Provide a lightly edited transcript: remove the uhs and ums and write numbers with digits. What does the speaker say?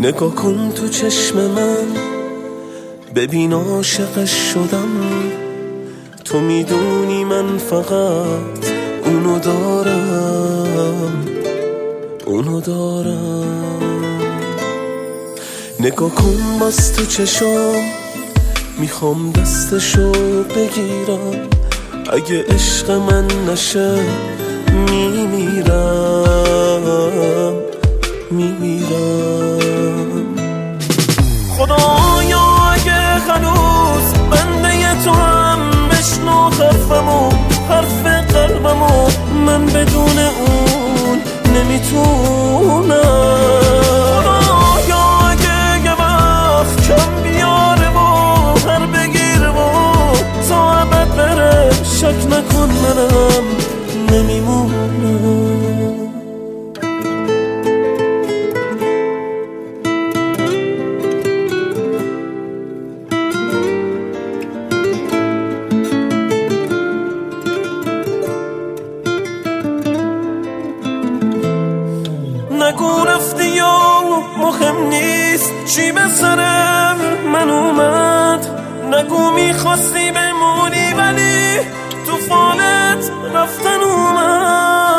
نگاه کن تو چشم من، ببین عاشقش شدم. تو میدونی من فقط اونو دارم، اونو دارم. نگاه کن باز تو چشام، میخوام دستشو بگیرم. اگه عشق من نشه میمیرم، میمیرم. خدایا اگه هنوز بنده تو هم بشنو حرفمو، حرف قلبمو. من بدون اون نمیتونم. خدایا اگه یه وقت کم بیاره و هر بگیره و تا ابد بره، شک نکن منم نمیمونم. نگو رفتی یا مهم نیست چی به سر من اومد. نگو میخواستی بمونی ولی تو فالت رفتن اومد.